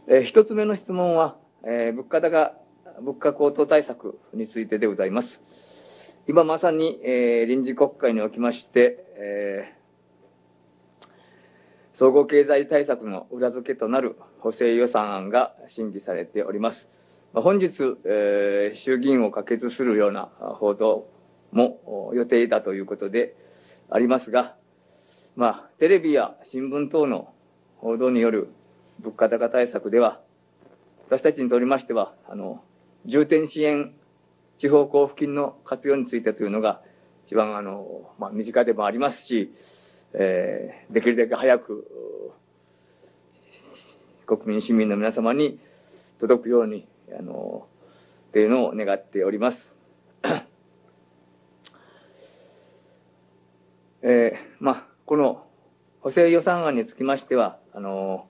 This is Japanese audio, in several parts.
一つ目の質問は、物価高騰対策についてでございます。今まさに、臨時国会におきまして、総合経済対策の裏付けとなる補正予算案が審議されております。本日、衆議院を可決するような報道も予定だということでありますが、テレビや新聞等の報道による物価高対策では、私たちにとりましては、重点支援地方交付金の活用についてというのが一番身近でもありますし、できるだけ早く国民市民の皆様に届くようにというのを願っております。この補正予算案につきましては、こ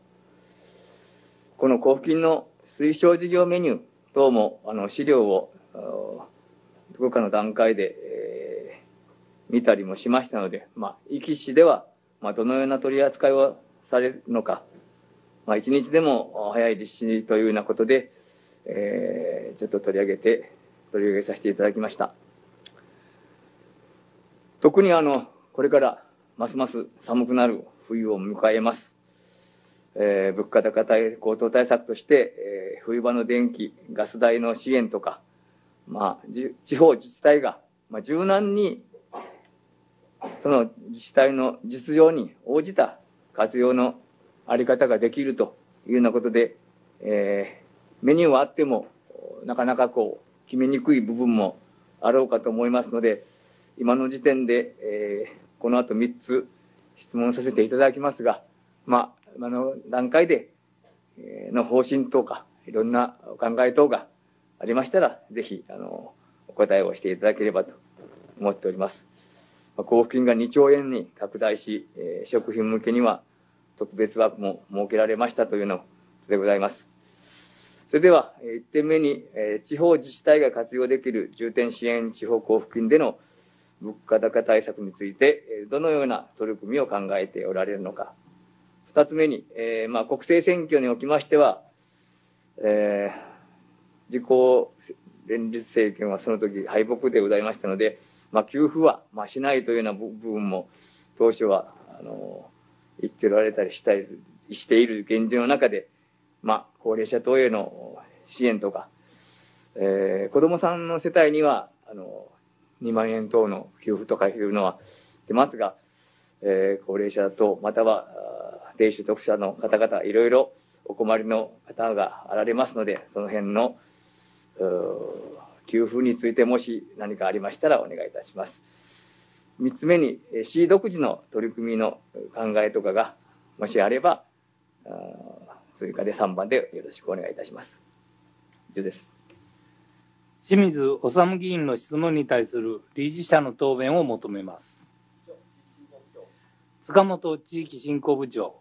の交付金の推奨事業メニュー等も資料をどこかの段階で、見たりもしましたので、壱岐市ではどのような取り扱いをされるのか、一日でも早い実施というようなことで、ちょっと取り上げさせていただきました。特にこれからますます寒くなる冬を迎えます。物価高高騰対策として、冬場の電気、ガス代の支援とか、地方自治体が柔軟にその自治体の実情に応じた活用のあり方ができるというようなことで、メニューはあってもなかなか決めにくい部分もあろうかと思いますので、今の時点で、この後3つ質問させていただきますが、今の段階での方針等かいろんなお考え等がありましたら、ぜひお答えをしていただければと思っております。交付金が2兆円に拡大し、食品向けには特別枠も設けられましたというのでございます。それでは1点目に、地方自治体が活用できる重点支援地方交付金での物価高対策についてどのような取り組みを考えておられるのか。2つ目に、国政選挙におきましては、自公連立政権はその時敗北でございましたので、給付はしないというような部分も当初は言っておられたりしている現状の中で、高齢者等への支援とか、子どもさんの世帯には2万円等の給付とかいうのは出ますが、高齢者等または低所得者の方々いろいろお困りの方があられますので、その辺の給付についてもし何かありましたらお願いいたします。3つ目に市独自の取り組みの考えとかがもしあれば追加で3番でよろしくお願いいたします。以上です。 清水治議員の質問に対する理事者の答弁を求めます。塚本地域振興部長。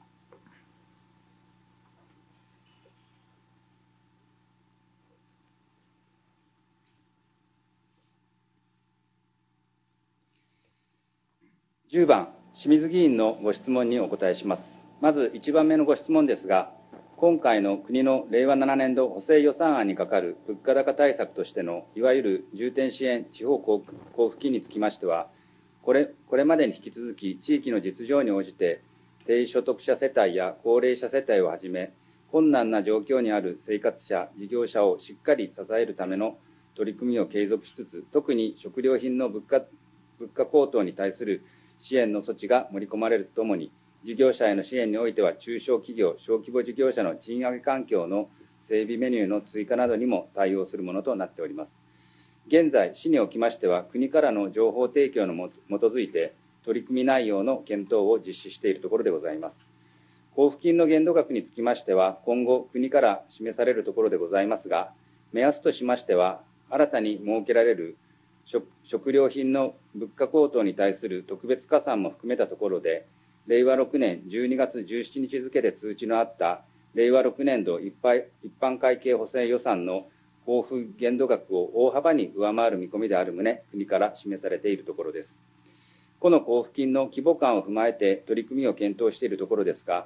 10番、清水議員のご質問にお答えします。まず1番目のご質問ですが、今回の国の令和7年度補正予算案にかかる物価高対策としてのいわゆる重点支援地方交付金につきましては、これまでに引き続き地域の実情に応じて低所得者世帯や高齢者世帯をはじめ困難な状況にある生活者、事業者をしっかり支えるための取り組みを継続しつつ、特に食料品の物価高騰に対する支援の措置が盛り込まれるとともに、事業者への支援においては中小企業、小規模事業者の賃上げ環境の整備メニューの追加などにも対応するものとなっております。現在、市におきましては国からの情報提供に基づいて取り組み内容の検討を実施しているところでございます。交付金の限度額につきましては今後国から示されるところでございますが、目安としましては新たに設けられる食料品の物価高騰に対する特別加算も含めたところで、令和6年12月17日付で通知のあった令和6年度一般会計補正予算の交付限度額を大幅に上回る見込みである旨、国から示されているところです。この交付金の規模感を踏まえて取り組みを検討しているところですが、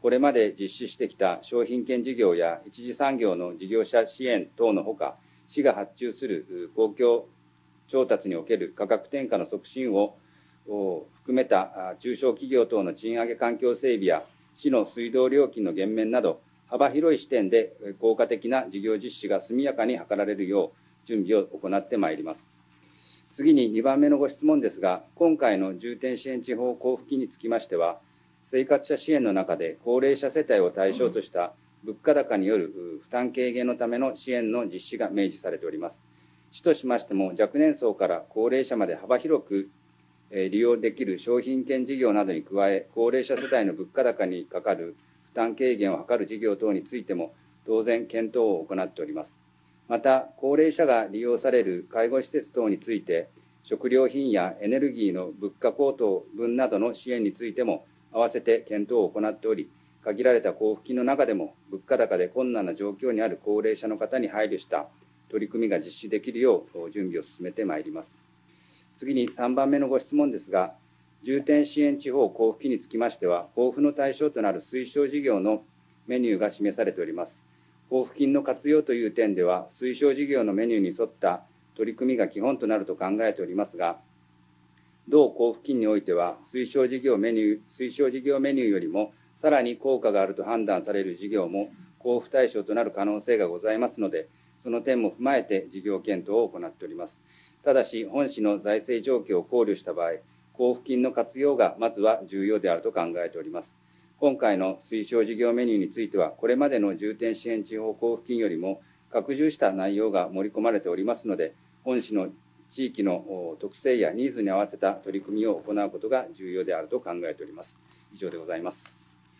これまで実施してきた商品券事業や一次産業の事業者支援等のほか、市が発注する公共調達における価格転嫁の促進を含めた中小企業等の賃上げ環境整備や市の水道料金の減免など、幅広い視点で効果的な事業実施が速やかに図られるよう準備を行ってまいります。次に2番目のご質問ですが、今回の重点支援地方交付金につきましては、生活者支援の中で高齢者世帯を対象とした物価高による負担軽減のための支援の実施が明示されております。市としましても若年層から高齢者まで幅広く利用できる商品券事業などに加え、高齢者世帯の物価高にかかる負担軽減を図る事業等についても当然検討を行っております。また、高齢者が利用される介護施設等について、食料品やエネルギーの物価高騰分などの支援についても合わせて検討を行っており、限られた交付金の中でも物価高で困難な状況にある高齢者の方に配慮した取り組みが実施できるよう準備を進めてまいります。次に3番目のご質問ですが、重点支援地方交付金につきましては、交付の対象となる推奨事業のメニューが示されております。交付金の活用という点では、推奨事業のメニューに沿った取り組みが基本となると考えておりますが、同交付金においては、推奨事業メニューよりもさらに効果があると判断される事業も交付対象となる可能性がございますので、その点も踏まえて事業検討を行っております。ただし、本市の財政状況を考慮した場合、交付金の活用がまずは重要であると考えております。今回の推奨事業メニューについては、これまでの重点支援地方交付金よりも拡充した内容が盛り込まれておりますので、本市の地域の特性やニーズに合わせた取り組みを行うことが重要であると考えております。以上でございます。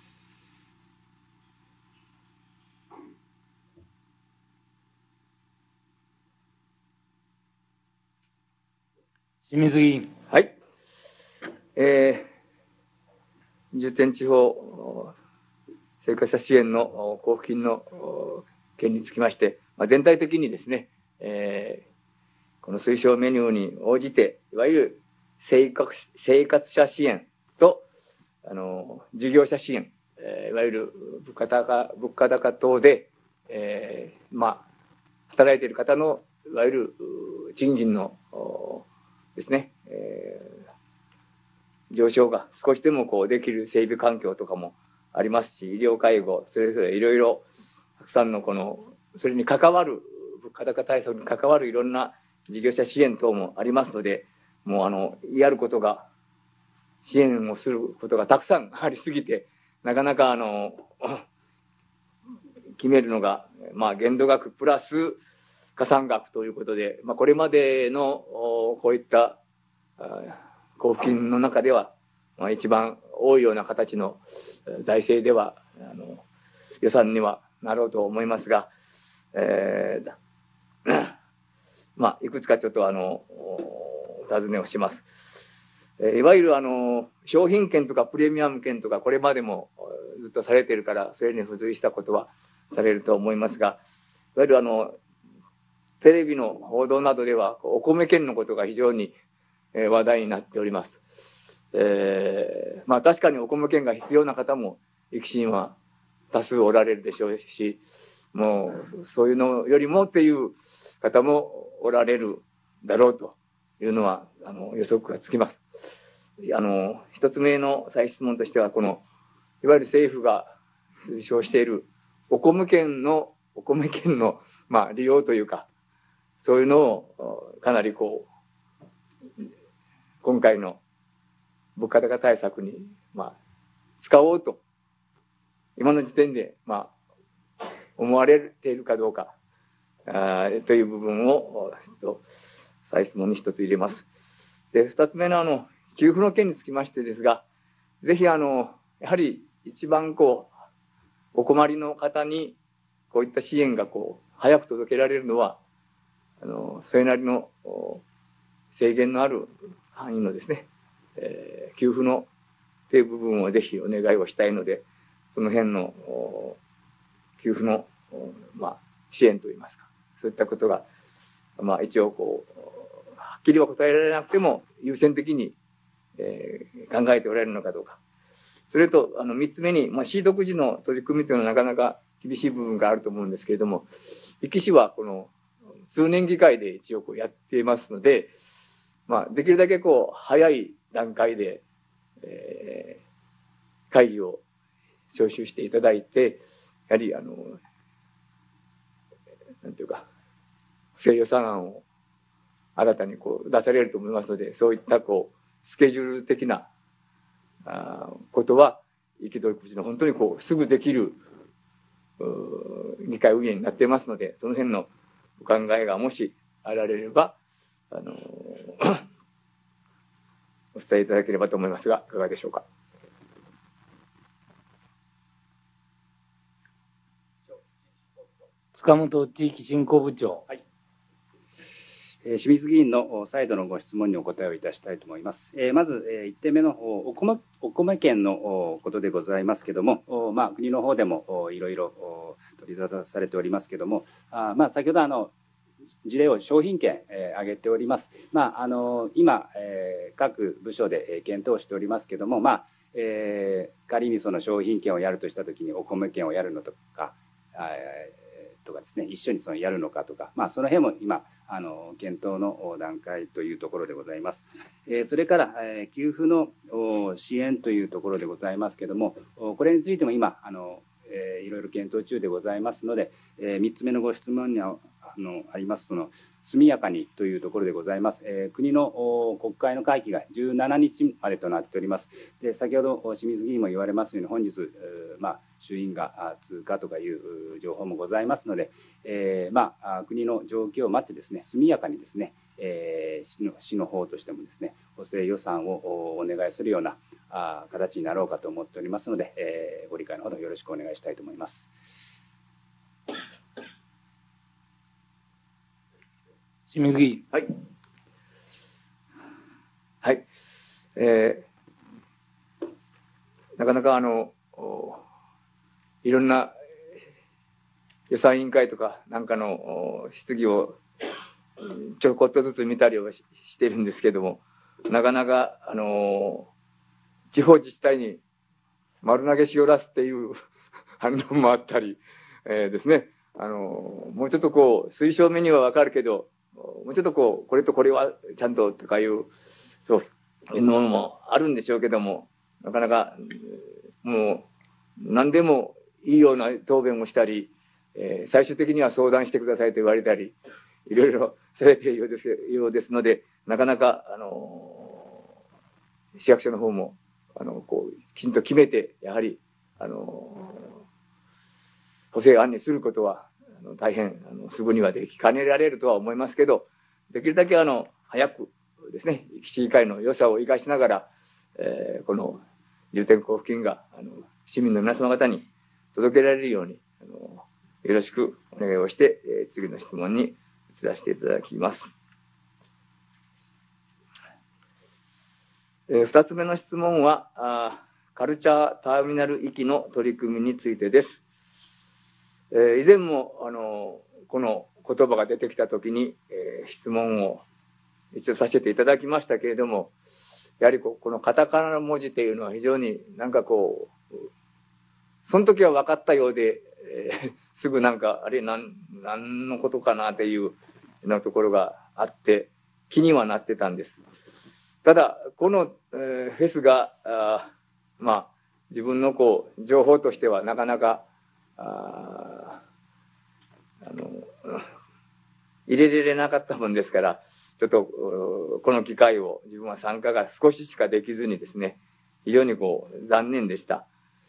清水議員。 はい。重点地方生活者支援の交付金の件につきまして、全体的にですね、この推奨メニューに応じて、いわゆる生活者支援と、事業者支援、いわゆる物価高等で、働いている方の、いわゆる賃金のですね、上昇が少しでもできる整備環境とかもありますし、医療介護、それぞれいろいろたくさんのそれに関わる、物価高対策に関わるいろんな事業者支援等もありますので、もうやることが、支援をすることがたくさんありすぎて、なかなか決めるのが、限度額プラス加算額ということで、これまでのこういった交付金の中では、一番多いような形の財政では予算にはなろうと思いますが、いくつかちょっとお尋ねをします。いわゆる商品券とかプレミアム券とかこれまでもずっとされているから、それに付随したことはされると思いますが、いわゆるテレビの報道などではお米券のことが非常に話題になっております。確かにお米券が必要な方も育親は多数おられるでしょうし、もうそういうのよりもっていう方もおられるだろうというのは予測がつきます。一つ目の再質問としては、いわゆる政府が推奨しているお米券の利用というか、そういうのをかなり今回の物価高対策に使おうと今の時点で思われているかどうかという部分を再質問に一つ入れます。で、二つ目の給付の件につきましてですが、ぜひやはり一番お困りの方にこういった支援が早く届けられるのはそれなりの制限のある範囲のですね、給付のという部分をぜひお願いをしたいので、その辺の給付の支援といいますか、そういったことが一応はっきりは答えられなくても優先的に考えておられるのかどうか、 それと、三つ目に、市独自の取り組みというのはなかなか厳しい部分があると思うんですけれども、壱岐市はこの、通年議会で一応やっていますので、できるだけ早い段階で、会議を招集していただいて、やはり、なんていうか、補正予算案を新たに出されると思いますので、そういったスケジュール的なことは、壱岐取り口の本当にすぐできる議会運営になっていますので、その辺のお考えがもしあられれば、お伝えいただければと思いますが、いかがでしょうか。 塚本地域振興部長。 はい。清水議員の再度のご質問にお答えをいたしたいと思います。まず、1点目の方、お米券のことでございますけれども、国の方でもいろいろ取り沙汰されておりますけれども、先ほど事例を商品券、挙げております。今、各部署で検討しておりますけれども、仮にその商品券をやるとしたときにお米券をやるのとか、ですね、一緒にやるのかとか、その辺も今、検討の段階というところでございます。それから、給付の支援というところでございますけれども、これについても今、いろいろ検討中でございますので、3つ目のご質問にあります、速やかにというところでございます。国の国会の会期が17日までとなっております。で、先ほど清水議員も言われますように、本日、衆院が通過とかいう情報もございますので、国の状況を待ってですね、速やかにですね、市の方としてもですね、補正予算をお願いするような形になろうかと思っておりますので、ご理解のほどよろしくお願いしたいと思います。 清水議員。 はい。はい。なかなかいろんな予算委員会とかなんかの質疑をちょこっとずつ見たりはしてるんですけども、なかなか地方自治体に丸投げしよらすっていう反論もあったり、ですね、もうちょっと推奨メニューはわかるけど、もうちょっとこれとこれはちゃんととかいう、そういうのもあるんでしょうけども、なかなか、もう、何でもいいような答弁をしたり、最終的には相談してくださいと言われたり、いろいろされているようですので、なかなか、市役所の方も、きちんと決めて、やはり、補正案にすることは、大変すぐにはできかねられるとは思いますけど、できるだけ早くですね、市議会の良さを生かしながら、この重点交付金が市民の皆様方に届けられるようによろしくお願いをして、次の質問に移らせていただきます。2つ目の質問はカルチャーターミナル行きの取り組みについてです。以前もこの言葉が出てきたときに、質問を一応させていただきましたけれども、やはりこのカタカナの文字というのは非常にその時は分かったようで、すぐ何のことかなというようなところがあって気にはなってたんです。ただこの、フェスが自分の情報としてはなかなか入れられなかったもんですから、ちょっとこの機会を自分は参加が少ししかできずにですね、非常に残念でした。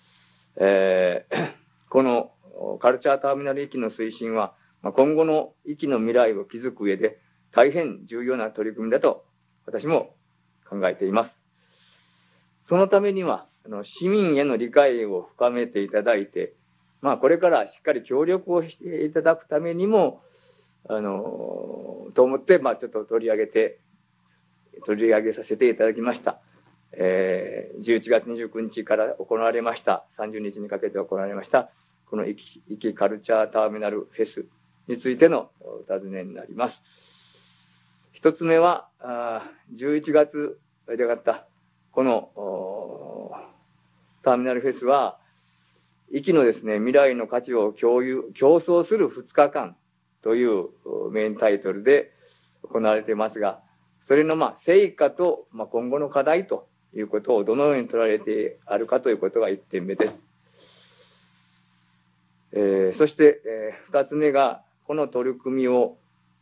このカルチャーターミナル駅の推進は、今後の駅の未来を築く上で大変重要な取り組みだと私も考えています。そのためには市民への理解を深めていただいて、これからしっかり協力をしていただくためにもと思って、ちょっと取り上げさせていただきました。11月29日から行われました、30日にかけて行われました、この壱岐カルチャーターミナルフェスについてのお尋ねになります。一つ目は、11月であった、この、 ターミナルフェスは、壱岐のですね、未来の価値を競争する2日間というメインタイトルで行われていますが、それの成果と今後の課題ということをどのように取られてあるかということが1点目です。そして、2つ目が、この取り組みを、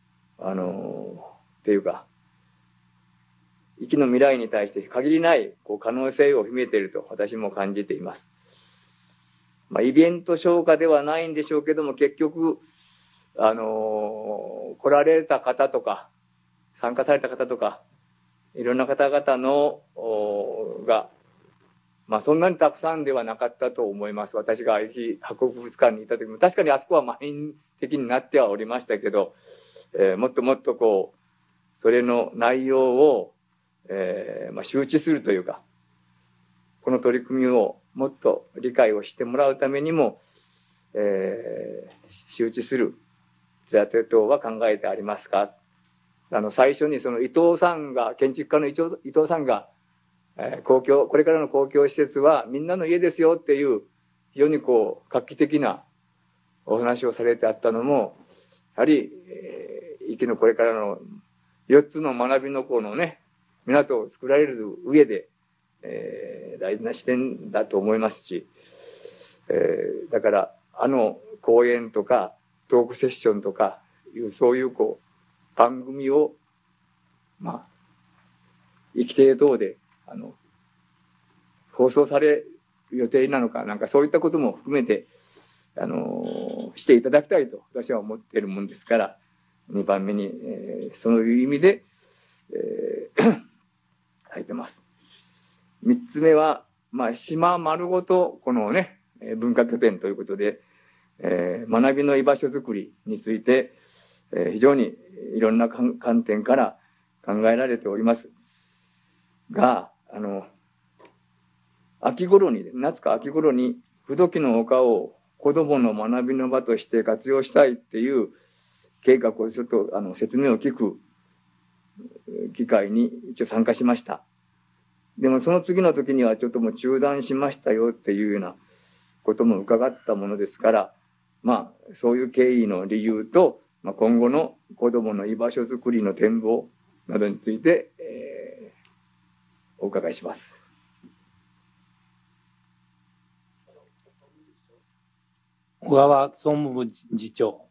っていうか、壱岐の未来に対して限りない可能性を秘めていると私も感じています。イベント消化ではないんでしょうけども、結局、来られた方とか、参加された方とか、いろんな方々の、が、そんなにたくさんではなかったと思います。私が博物館にいた時も、確かにあそこは満員的になってはおりましたけど、もっともっとそれの内容を、周知するというか、この取り組みをもっと理解をしてもらうためにも、周知する手立て等は考えてありますか。最初にその伊藤さんが、建築家の伊藤さんが、これからの公共施設はみんなの家ですよっていう非常に画期的なお話をされてあったのも、やはり、壱岐のこれからの4つの学びの港を作られる上で、大事な視点だと思いますし、だから講演とかトークセッションとかそういう番組を壱岐亭等で放送される予定なのか、そういったことも含めてしていただきたいと私は思っているもんですから、2番目に、そういう意味で、書いてます。3つ目は、島丸ごとこの文化拠点ということで、学びの居場所づくりについて、非常にいろんな観点から考えられておりますが、夏か秋頃に不時の丘を子どもの学びの場として活用したいっていう計画をちょっと説明を聞く機会に一応参加しました。でもその次の時にはちょっともう中断しましたよっていうようなことも伺ったものですから、そういう経緯の理由と、今後の子どもの居場所づくりの展望などについて、お伺いします。 小川総務部次長。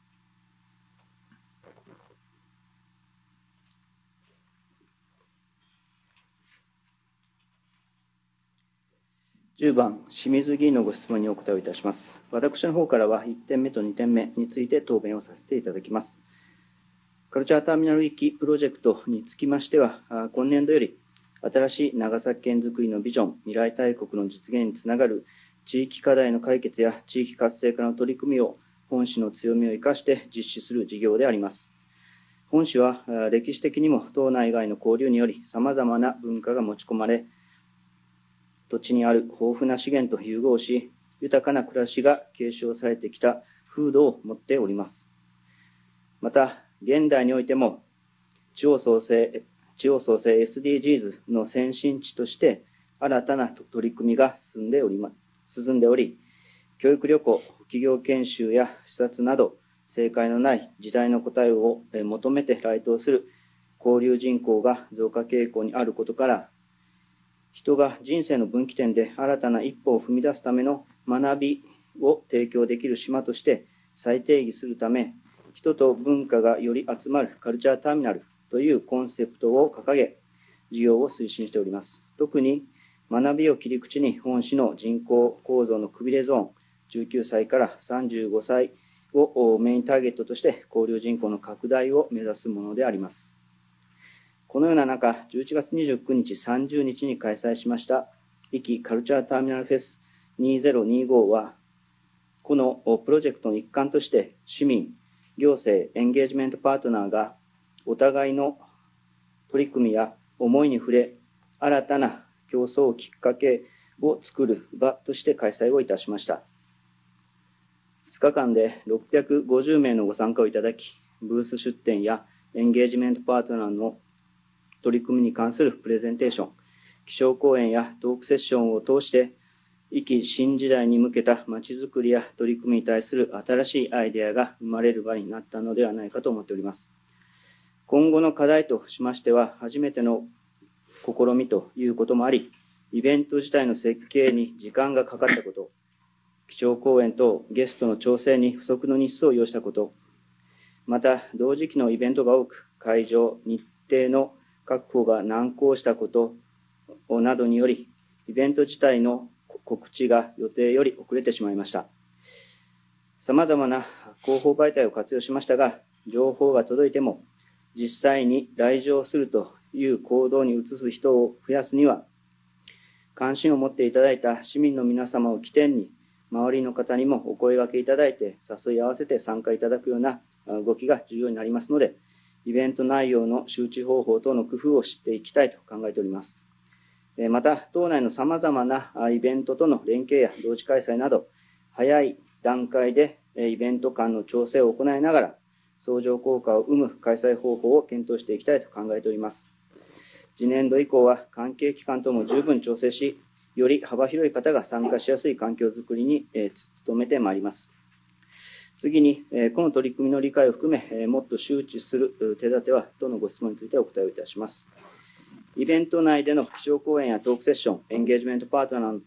10番、清水議員のご質問にお答えをいたします。私の方からは1点目と2点目について答弁をさせていただきます。カルチャーターミナル壱岐プロジェクトにつきましては、今年度より新しい長崎県づくりのビジョン、未来大国の実現につながる地域課題の解決や地域活性化の取り組みを本市の強みを生かして実施する事業であります。本市は歴史的にも島内外の交流により様々な文化が持ち込まれ、土地にある豊富な資源と融合し、豊かな暮らしが継承されてきた風土を持っております。また、現代においても地方創生 SDGs の先進地として新たな取り組みが進んでおり、教育旅行、企業研修や視察など、正解のない時代の答えを求めて来島する交流人口が増加傾向にあることから、人が人生の分岐点で新たな一歩を踏み出すための学びを提供できる島として再定義するため、人と文化がより集まるカルチャーターミナルというコンセプトを掲げ、事業を推進しております。特に学びを切り口に本市の人口構造のくびれゾーン、19歳から35歳をメインターゲットとして交流人口の拡大を目指すものであります。このような中、11月29日、30日に開催しました壱岐カルチャーターミナルフェス2025は、このプロジェクトの一環として市民、行政、エンゲージメントパートナーがお互いの取り組みや思いに触れ、新たな競争きっかけを作る場として開催をいたしました。2日間で650名のご参加をいただき、ブース出展やエンゲージメントパートナーの取り組みに関するプレゼンテーション、基調講演やトークセッションを通して、 生き新時代に向けたまちづくりや取り組みに対する新しいアイデアが生まれる場になったのではないかと思っております。今後の課題としましては、初めての試みということもあり、イベント自体の設計に時間がかかったこと、基調講演とゲストの調整に不足の日数を要したこと、また同時期のイベントが多く、会場、日程の確保が難航したことなどにより、イベント自体の告知が予定より遅れてしまいました。様々な広報媒体を活用しましたが、情報が届いても、実際に来場するという行動に移す人を増やすには、関心を持っていただいた市民の皆様を起点に、周りの方にもお声掛けいただいて、誘い合わせて参加いただくような動きが重要になりますので、イベント内容の周知方法等の工夫を知っていきたいと考えております。また、党内の様々なイベントとの連携や同時開催など、早い段階でイベント間の調整を行いながら、相乗効果を生む開催方法を検討していきたいと考えております。次年度以降は関係機関とも十分調整し、より幅広い方が参加しやすい環境づくりに努めてまいります。次に、この取り組みの理解を含め、もっと周知する手立ては、等のご質問についてお答えをいたします。イベント内での基調講演やトークセッション、エンゲージメントパートナ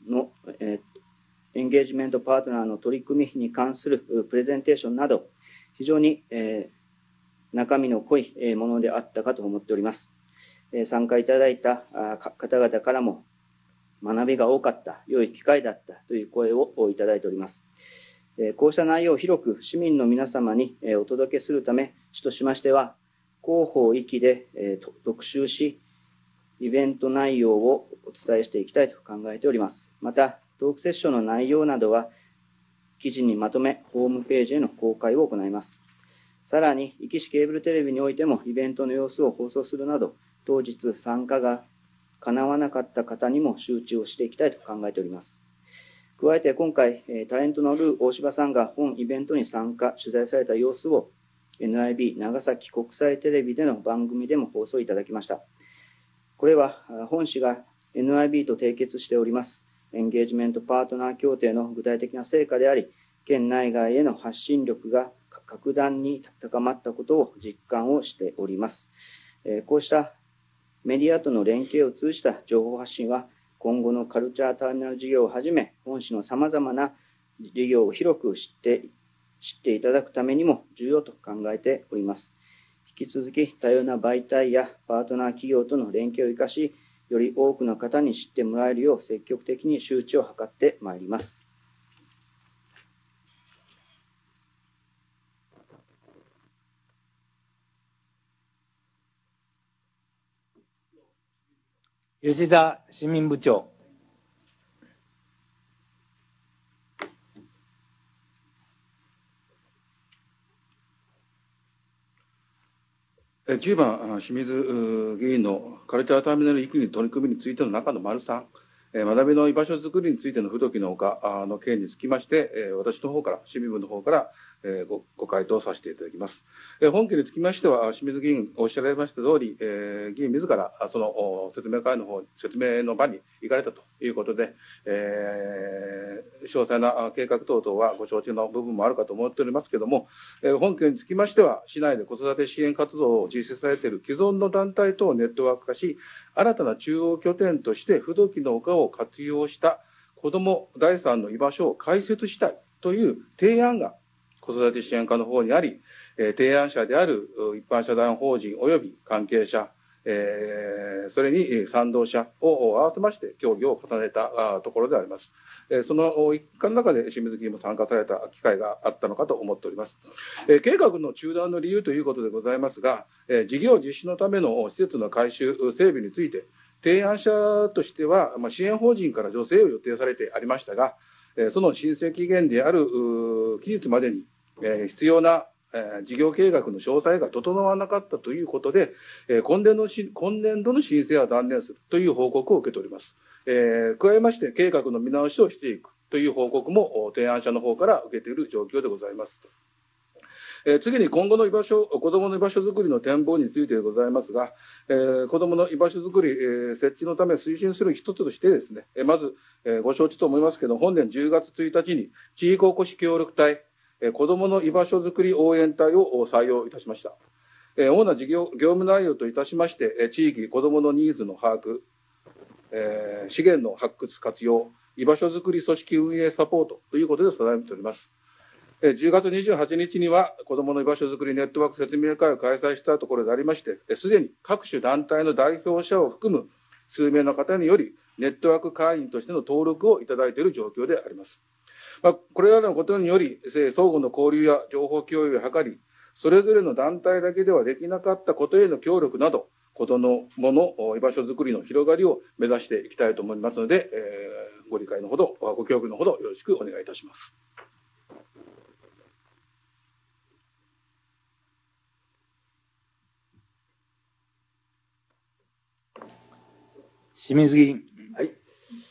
ーの取り組みに関するプレゼンテーションなど、非常に中身の濃いものであったかと思っております。参加いただいた方々からも学びが多かった、良い機会だったという声をいただいております。こうした内容を広く市民の皆様にお届けするため、主としましては、広報域で特集し、イベント内容をお伝えしていきたいと考えております。また、トークセッションの内容などは、記事にまとめ、ホームページへの公開を行います。さらに、壱岐市ケーブルテレビにおいてもイベントの様子を放送するなど、当日参加が叶わなかった方にも周知をしていきたいと考えております。加えて今回、タレントのルー大柴さんが本イベントに参加、取材された様子を NIB 長崎国際テレビでの番組でも放送いただきました。これは本市が NIB と締結しておりますエンゲージメントパートナー協定の具体的な成果であり、県内外への発信力が格段に高まったことを実感をしております。こうしたメディアとの連携を通じた情報発信は、今後のカルチャーターミナル事業をはじめ、本市の様々な事業を広く知っていただくためにも重要と考えております。引き続き多様な媒体やパートナー企業との連携を生かし、より多くの方に知ってもらえるよう積極的に周知を図ってまいります。 吉田市民部長。 10番、清水議員のカルチャーターミナル移行取り組みについての中の丸3、学びの居場所づくりについての不時の丘の件につきまして、私の方から、市民部の方から、ご回答させていただきます。本件につきましては、清水議員おっしゃられました通り、議員自らその説明の場に行かれたということで、詳細な計画等々はご承知の部分もあるかと思っておりますけれども、本件につきましては、市内で子育て支援活動を実施されている既存の団体等をネットワーク化し、新たな中央拠点として不時の丘を活用した子ども第三の居場所を開設したいという提案が子育て支援課の方にあり、提案者である一般社団法人及び関係者、それに賛同者を合わせまして協議を重ねたところであります。その一環の中で清水議員も参加された機会があったのかと思っております。計画の中断の理由ということでございますが、事業実施のための施設の改修整備について、提案者としては支援法人から助成を予定されてありましたが、その申請期限である期日までに必要な事業計画の詳細が整わなかったということで、今年度の申請は断念するという報告を受けております。加えまして、計画の見直しをしていくという報告も提案者の方から受けている状況でございます。 次に今後の子どもの居場所づくりの展望についてでございますが、子どもの居場所づくり、設置のため推進する一つとしてですね、まず、ご承知と思いますけど、本年10月1日に地域おこし協力隊、子どもの居場所づくり応援隊を採用いたしました。主な業務内容といたしまして、地域子どものニーズの把握、資源の発掘活用、居場所づくり組織運営サポートということで定めております。10月28日には子どもの居場所づくりネットワーク説明会を開催したところでありまして、すでに各種団体の代表者を含む数名の方により、ネットワーク会員としての登録をいただいている状況であります。これらのことにより、相互の交流や情報共有を図り、それぞれの団体だけではできなかったことへの協力など、子どもの居場所づくりの広がりを目指していきたいと思いますので、ご理解のほど、ご協力のほどよろしくお願いいたします。 清水議員。 はい。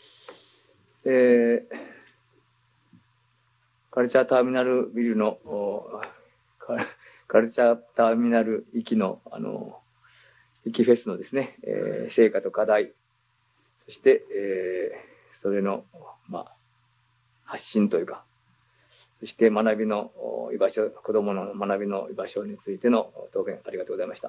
カルチャーターミナルビルの、カルチャーターミナル行きの、行きフェスのですね、成果と課題、そして、それの、発信というか、そして学びの居場所、子どもの学びの居場所についての答弁ありがとうございました。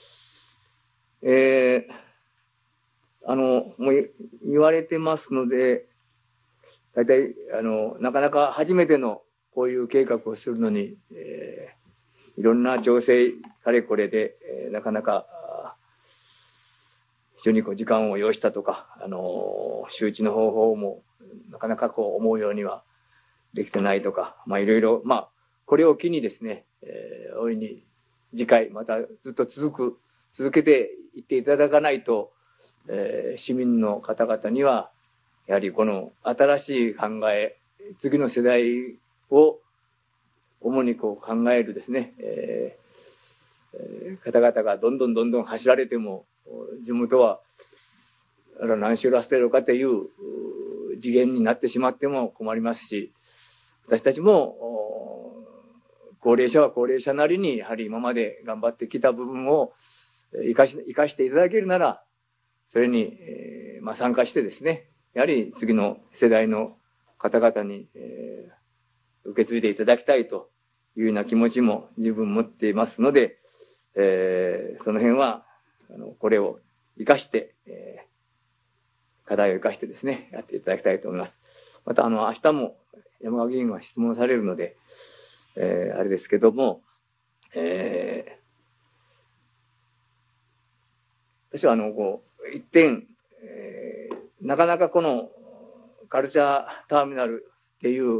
もう言われてますので、大体、なかなか初めてのこういう計画をするのに、いろんな調整かれこれで、なかなか、非常に時間を要したとか、周知の方法もなかなか思うようにはできてないとか、いろいろ、これを機にですね、大いに次回またずっと続けていっていただかないと、市民の方々にはやはりこの新しい考え、次の世代を主に考えるですね、方々がどんどん走られても地元は何しろ捨てるかという次元になってしまっても困りますし、私たちも高齢者は高齢者なりにやはり今まで頑張ってきた部分を生かしていただけるなら、それに、参加してですね、やはり次の世代の方々に、受け継いでいただきたいというような気持ちも十分持っていますので、その辺はこれを生かして、課題を生かしてですね、やっていただきたいと思います。また明日も山川議員は質問されるので、あれですけども、私は一点、なかなかこのカルチャーターミナルっていう、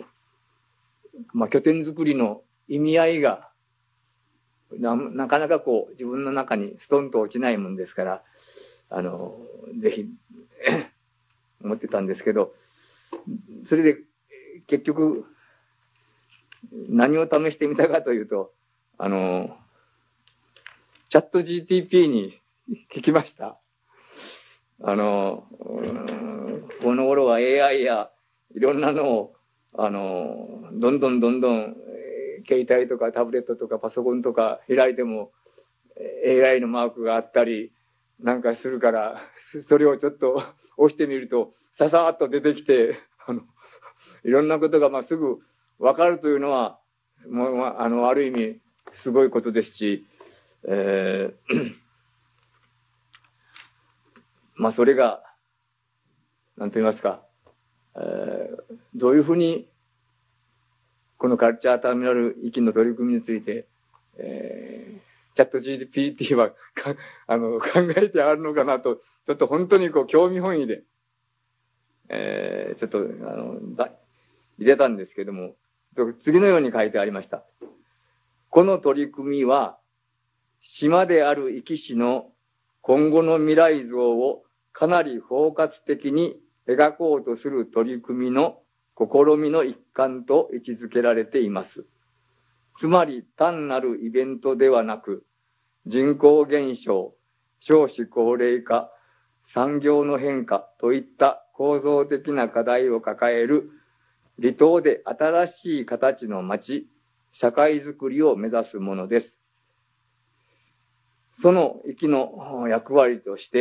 拠点作りの意味合いがなかなか自分の中にストンと落ちないもんですから、ぜひ思ってたんですけど、それで結局何を試してみたかというと、チャット GTP に聞きました。この頃は AI やいろんなのを、どんどん、携帯とかタブレットとかパソコンとか開いても AI のマークがあったりなんかするから、それをちょっと押してみると、ささーっと出てきて、いろんなことがすぐわかるというのは、ある意味すごいことですし、それが、なんと言いますか、どういうふうに、このカルチャーターミナル行きの取り組みについて、チャット GPT は考えてあるのかなと、ちょっと本当に興味本位で、ちょっと入れたんですけども、次のように書いてありました。この取り組みは、島である壱岐市の今後の未来像をかなり包括的に描こうとする取り組みの試みの一環と位置づけられています。つまり単なるイベントではなく、人口減少、少子高齢化、産業の変化といった構造的な課題を抱える離島で新しい形の町社会づくりを目指すものです。その域の役割として、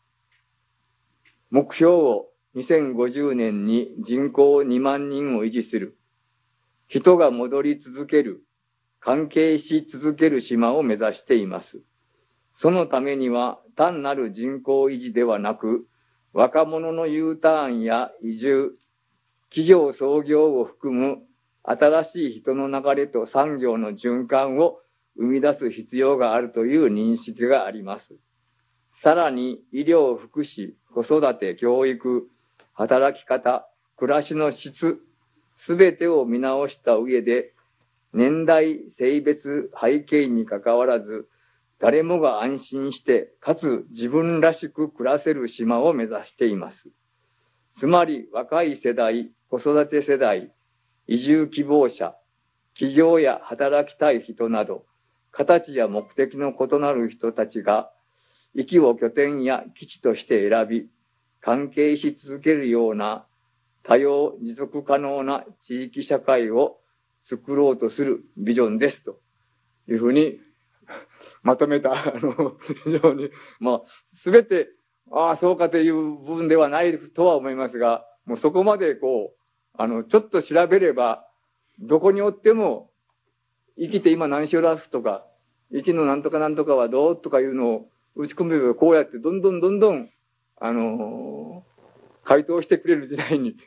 目標を2050年に人口2万人を維持する、人が戻り続ける、関係し続ける島を目指しています。そのためには単なる人口維持ではなく、若者の U ターンや移住、企業創業を含む新しい人の流れと産業の循環を生み出す必要があるという認識があります。さらに医療、福祉、子育て、教育、働き方、暮らしの質、すべてを見直した上で、年代、性別、背景にかかわらず、誰もが安心して、かつ自分らしく暮らせる島を目指しています。つまり、若い世代、子育て世代、移住希望者、起業や働きたい人など、形や目的の異なる人たちが、息を拠点や基地として選び、関係し続けるような多様持続可能な地域社会を作ろうとするビジョンですというふうにまとめた、非常に、すべて、そうかという部分ではないとは思いますが、もうそこまでちょっと調べれば、どこにおっても、生きて今何しを出すとか、生きのなんとかなんとかはどうとかいうのを打ち込めばこうやってどんどん、回答してくれる時代に、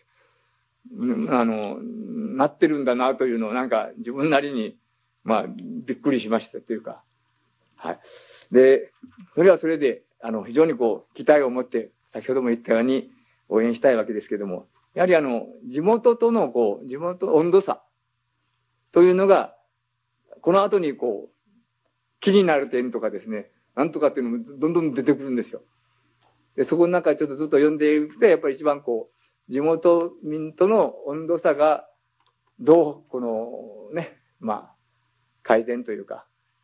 なってるんだなというのをなんか自分なりに、びっくりしましたというか、はい。で、それはそれで、非常に期待を持って、先ほども言ったように応援したいわけですけども、やはり地元との地元温度差というのが、この後に気になる点とかですね、なんとかっていうのもどんどん出てくるんですよ。で、そこの中ちょっとずっと読んでいくと、やっぱり一番地元民との温度差が、どう、改善というか、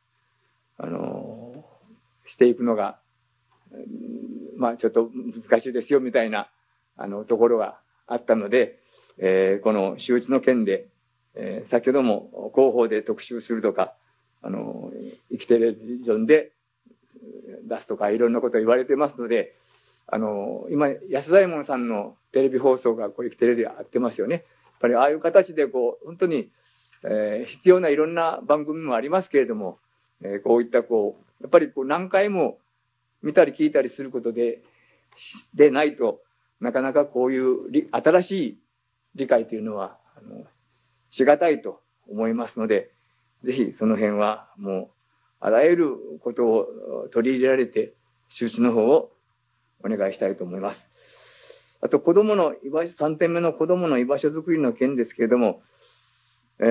していくのが、ちょっと難しいですよ、みたいな、ところがあったので、この周知の件で、先ほども広報で特集するとか、生きテレビジョンで出すとか、いろんなことを言われてますので、今、安左衛門さんのテレビ放送が生きテレビでやってますよね。やっぱりああいう形で本当に、必要ないろんな番組もありますけれども、こういったやっぱり何回も見たり聞いたりすることでないと、なかなかこういう新しい理解というのは、しがたいと思いますので、ぜひその辺はもう、あらゆることを取り入れられて、周知の方をお願いしたいと思います。あと、3点目の子供の居場所づくりの件ですけれども、こ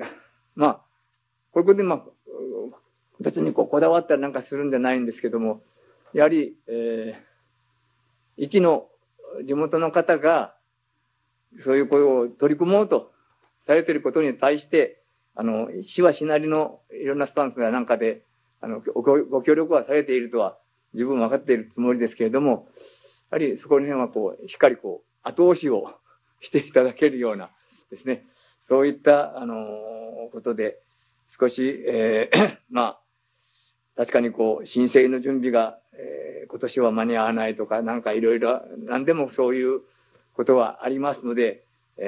れで別にこだわったりなんかするんじゃないんですけども、やはり、壱岐の地元の方が、そういうことを取り組もうとされていることに対して、市は市なりのいろんなスタンスやなんかで、ご協力はされているとは十分分かっているつもりですけれども、やはりそこら辺はしっかり後押しをしていただけるようなですね、そういった、ことで、少し、確かに申請の準備が、今年は間に合わないとか、なんかいろいろ、何でもそういうことはありますので、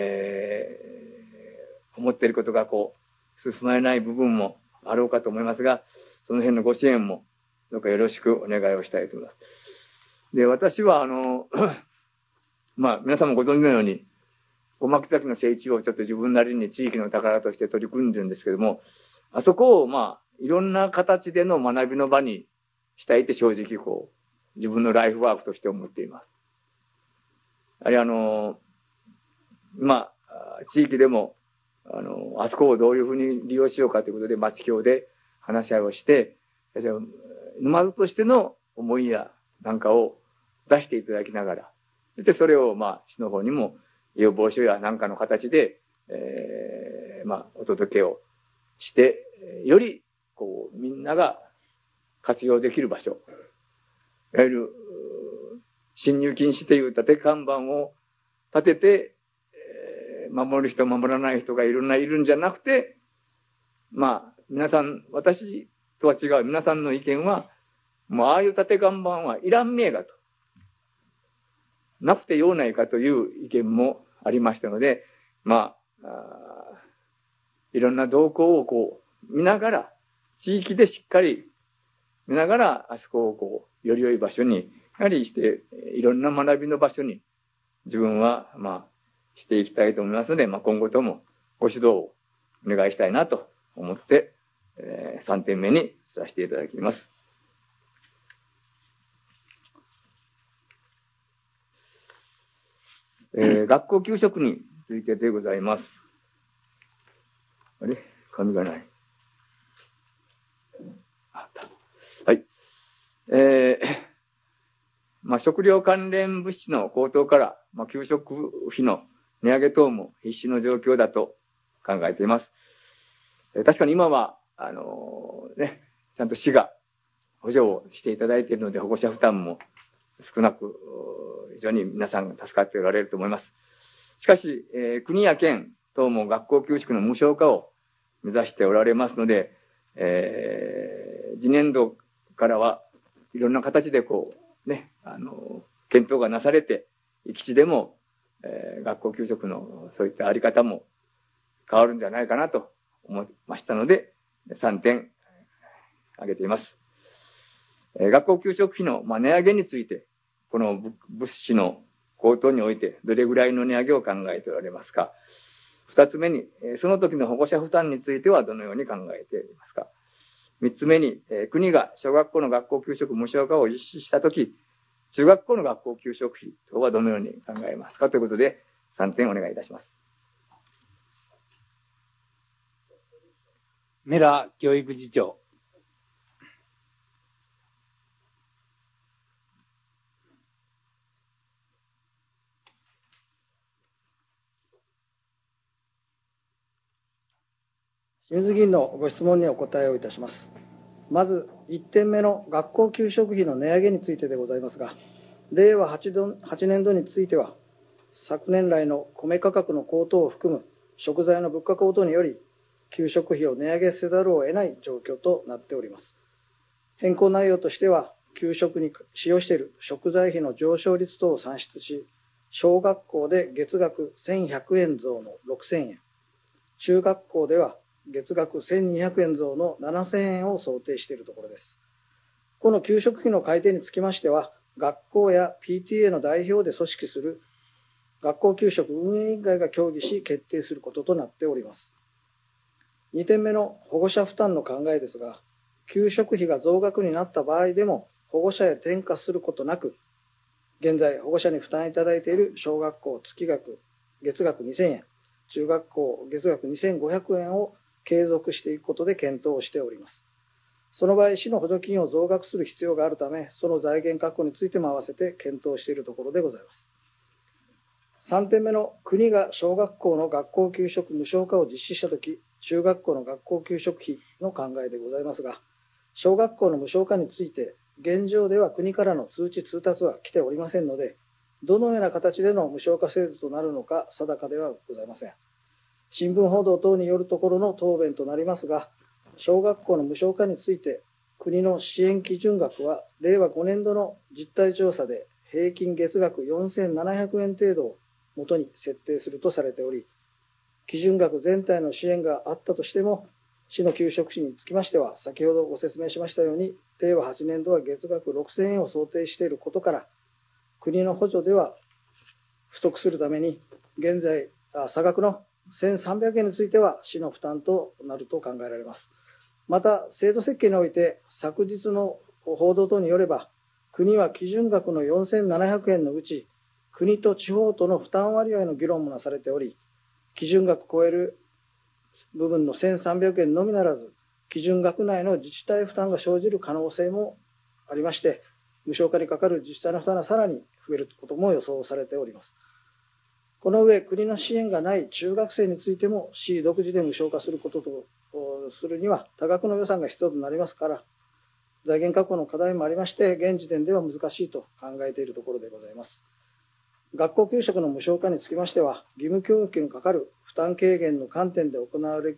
思っていることが進まない部分もあろうかと思いますが、その辺のご支援もどうかよろしくお願いをしたいと思います。で、私は皆さんもご存知のように、小牧崎の聖地をちょっと自分なりに地域の宝として取り組んでるんですけども、あそこをいろんな形での学びの場にしたいって正直自分のライフワークとして思っています。やはり地域でも、あそこをどういうふうに利用しようかということで町協で話し合いをして、沼津としての思いやなんかを出していただきながら、でそれを市の方にも要望書や何かの形で、お届けをして、よりみんなが活用できる場所、いわゆる侵入禁止という立て看板を立てて、守る人守らない人がいるんじゃなくて、 皆さん、私とは違う皆さんの意見は、もうああいう縦看板はいらんめえがと。なくてようないかという意見もありましたので、いろんな動向を見ながら、地域でしっかり見ながら、あそこをより良い場所に、やはりして、いろんな学びの場所に自分は、していきたいと思いますので、今後ともご指導をお願いしたいなと思って、3点目にさせていただきます。学校給食についてでございます。あれ？紙がない。あった。はい。食料関連物資の高騰から、給食費の値上げ等も必至の状況だと考えています。確かに今は、ちゃんと市が補助をしていただいているので、保護者負担も少なく、非常に皆さんが助かっておられると思います。しかし、国や県等も学校給食の無償化を目指しておられますので、次年度からはいろんな形で検討がなされて、壱岐市でも、学校給食のそういったあり方も変わるんじゃないかなと思いましたので、3点挙げています。学校給食費の値上げについて、この物資の高騰においてどれぐらいの値上げを考えておられますか。2つ目に、その時の保護者負担についてはどのように考えていますか。3つ目に、国が小学校の学校給食無償化を実施した時、中学校の学校給食費等はどのように考えますかということで、3点お願いいたします。 メラ教育次長。 清水議員のご質問にお答えをいたします。まず1点目の学校給食費の値上げについてでございますが、令和8年度については、昨年来の米価格の高騰を含む食材の物価高騰により、給食費を値上げせざるを得ない状況となっております。変更内容としては、給食に使用している食材費の上昇率等を算出し、小学校で月額1100円増の6000円、中学校では月額1200円増の7000円を想定しているところです。この給食費の改定につきましては、学校や PTA の代表で組織する学校給食運営委員会が協議し決定することとなっております。2点目の保護者負担の考えですが、給食費が増額になった場合でも保護者へ転嫁することなく、現在保護者に負担いただいている小学校月額2000円、中学校月額2500円を継続していくことで検討をしております。その場合、市の補助金を増額する必要があるため、その財源確保についても合わせて検討しているところでございます。3点目の国が小学校の学校給食無償化を実施したとき、中学校の学校給食費の考えでございますが、小学校の無償化について、現状では国からの通知通達は来ておりませんので、どのような形での無償化制度となるのか定かではございません。新聞報道等によるところの答弁となりますが、小学校の無償化について、国の支援基準額は、令和5年度の実態調査で平均月額4700円程度を元に設定するとされており、基準額全体の支援があったとしても、市の給食費につきましては、先ほどご説明しましたように、令和8年度は月額6000円を想定していることから、国の補助では不足するために、現在、差額の1300円については市の負担となると考えられます。また、制度設計において、昨日の報道等によれば、国は基準額の4700円のうち、国と地方との負担割合の議論もなされており、基準額を超える部分の1300円のみならず、基準額内の自治体負担が生じる可能性もありまして、無償化にかかる自治体の負担がさらに増えることも予想されております。この上、国の支援がない中学生についても、市独自で無償化することとするには多額の予算が必要となりますから、財源確保の課題もありまして、現時点では難しいと考えているところでございます。学校給食の無償化につきましては、義務教育にかかる負担軽減の観点で行われ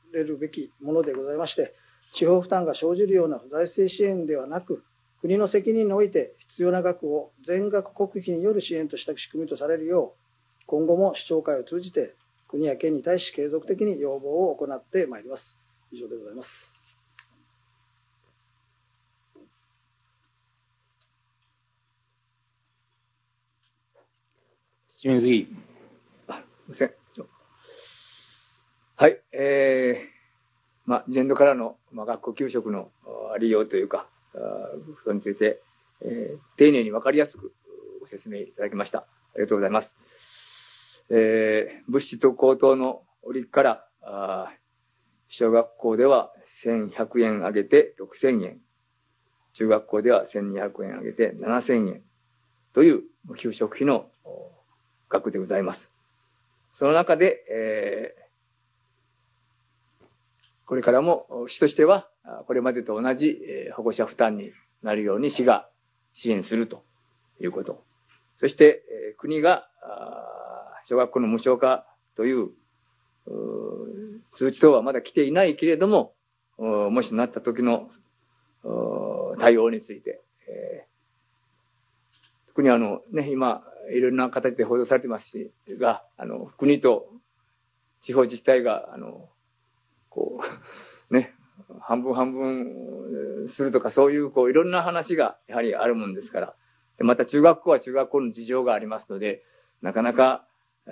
れるべきものでございまして、地方負担が生じるような財政支援ではなく、国の責任において必要な額を全額国費による支援とした仕組みとされるよう、今後も市長会を通じて国や県に対し継続的に要望を行ってまいります。以上でございます。 清水議員。 すみません。はい、年度からの、学校給食のありようというか、それについて、丁寧に分かりやすくご説明いただきました。ありがとうございます。物資と高騰の折から、小学校では1100円上げて6000円、中学校では1200円上げて7000円という給食費の額でございます。その中で、これからも市としてはこれまでと同じ保護者負担になるように市が支援するということ。そして国が小学校の無償化という通知等はまだ来ていないけれども、もしなった時の対応について、特に今いろんな形で報道されてますが、国と地方自治体が半分半分するとか、そういういろんな話がやはりあるもんですから、でまた中学校は中学校の事情がありますので、なかなか、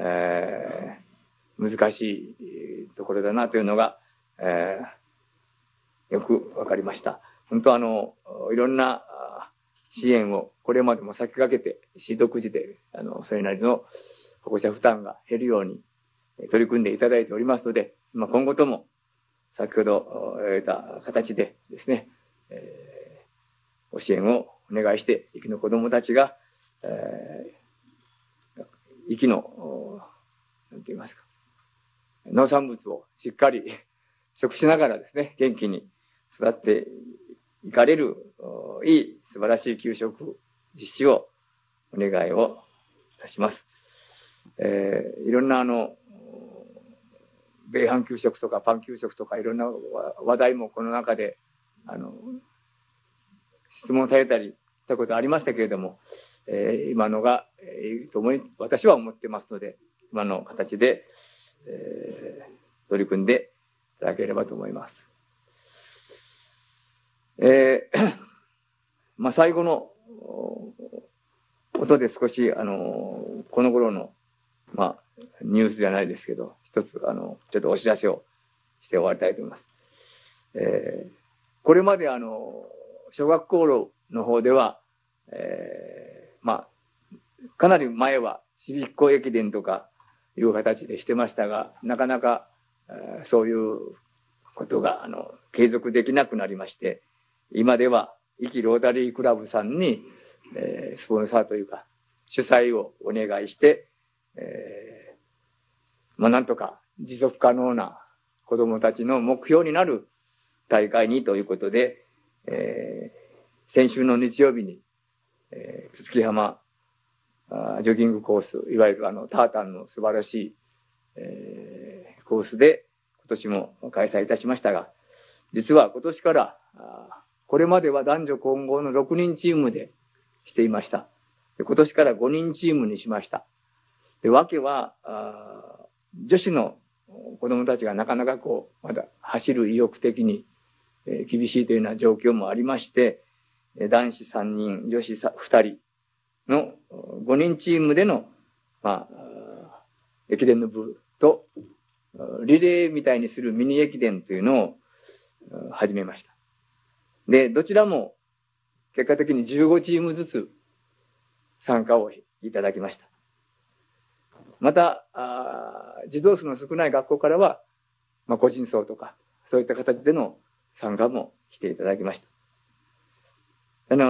難しいところだなというのが、よくわかりました。本当いろんな支援をこれまでも先駆けて市独自でそれなりの保護者負担が減るように取り組んでいただいておりますので、今後とも先ほど言われた形でですね、ご支援をお願いして、壱岐の子どもたちが、壱岐のなんて言いますか、農産物をしっかり食しながらですね、元気に育っていかれるいい素晴らしい給食実施をお願いをいたします。いろんな米飯給食とかパン給食とかいろんな話題もこの中で質問されたりしたことありましたけれども、今のがいいと私は思ってますので、今の形で、取り組んでいただければと思います。最後のことで少しこの頃のニュースじゃないですけど、一つちょっとお知らせをして終わりたいと思います。これまで小学校の方では、かなり前はちびっこ駅伝とかいう形でしてましたが、なかなかそういうことが継続できなくなりまして、今では壱岐ロータリークラブさんに、スポンサーというか主催をお願いして、なんとか持続可能な子どもたちの目標になる大会にということで、先週の日曜日に、筒木浜ジョギングコース、いわゆるタータンの素晴らしい、コースで今年も開催いたしましたが、実は今年からこれまでは男女混合の6人チームでしていました。で今年から5人チームにしました。で訳は女子の子どもたちがなかなかまだ走る意欲的に厳しいというような状況もありまして、男子3人、女子2人の5人チームでの、駅伝の部とリレーみたいにするミニ駅伝というのを始めました。で、どちらも結果的に15チームずつ参加をいただきました。また、児童数の少ない学校からは、個人走とか、そういった形での参加もしていただきました。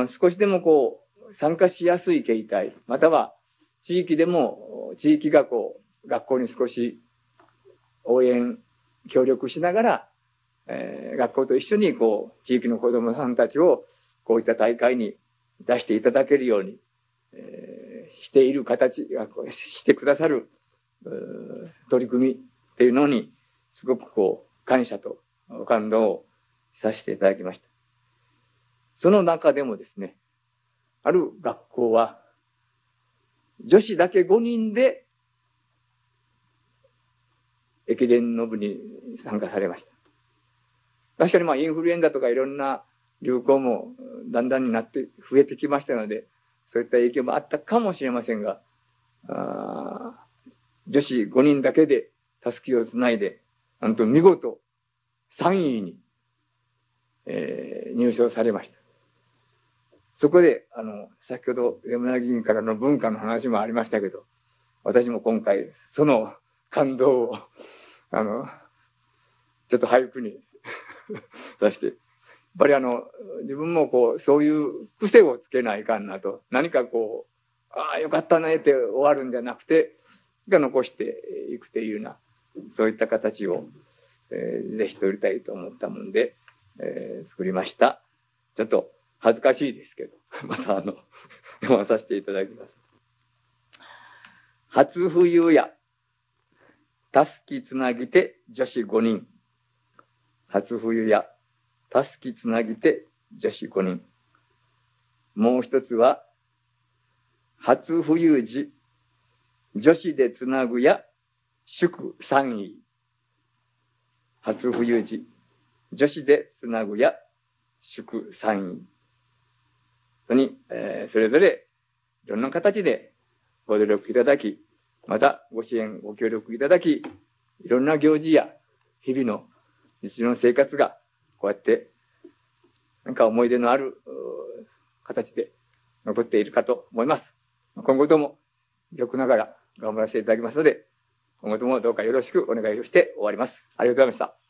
少しでも参加しやすい形態、または地域でも、地域が学校に少し応援、協力しながら、学校と一緒に地域の子どもさんたちをこういった大会に出していただけるように、している形、してくださる取り組みっていうのにすごく感謝と感動をさせていただきました。その中でもですね、ある学校は、女子だけ5人で、駅伝の部に参加されました。確かにインフルエンザとかいろんな流行もだんだんになって増えてきましたので、そういった影響もあったかもしれませんが、女子5人だけで襷をつないで、なんと見事3位に、入賞されました。そこで、先ほど山村議員からの文化の話もありましたけど、私も今回その感動を、ちょっと俳句にさせて、やっぱり自分もそういう癖をつけないかんなと、何かよかったねって終わるんじゃなくて、残していくというような、そういった形を、ぜひ取りたいと思ったもんで、作りました。ちょっと恥ずかしいですけど、また読まさせていただきます。初冬や、たすきつなぎて女子5人。初冬や、たすきつなぎて女子5人。もう一つは、初冬時、女子でつなぐや、祝3位。初冬時、女子でつなぐや、祝3位。に、それぞれいろんな形でご努力いただき、またご支援、ご協力いただき、いろんな行事や日々の日常の生活がこうやって思い出のある形で残っているかと思います。今後とも微力ながら頑張らせていただきますので、今後ともどうかよろしくお願いをして終わります。ありがとうございました。